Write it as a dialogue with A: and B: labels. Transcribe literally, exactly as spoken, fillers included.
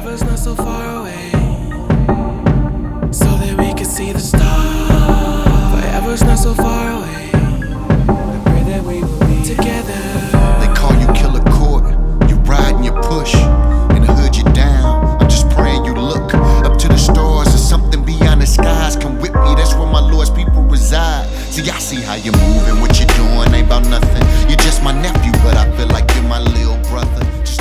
A: Forever's not so far away, so that we can see the stars. Forever's not so far away. I pray that we will be together.
B: They call you Killer Court, you ride and you push. In the hood you down, I'm just praying you look up to the stars or something beyond the skies. Come with me, that's where my Lord's people reside. See, I see how you're moving, what you're doing ain't about nothing. You're just my nephew, but I feel like you're my little brother. Just